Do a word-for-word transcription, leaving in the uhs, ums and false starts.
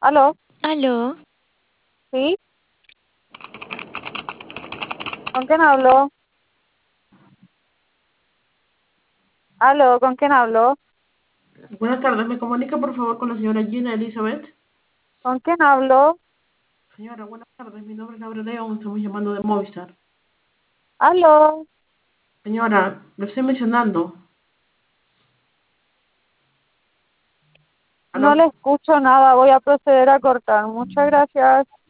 ¿Aló? Aló, ¿Sí? ¿Con quién hablo? ¿Aló? ¿Con quién hablo? Buenas tardes, ¿me comunica por favor con la señora Gina Elizabeth? ¿Con quién hablo? Señora, buenas tardes, mi nombre es Laura León, estamos llamando de Movistar. ¿Aló? Señora, lo estoy mencionando. No ¿Aló? le escucho nada, voy a proceder a cortar. Muchas gracias.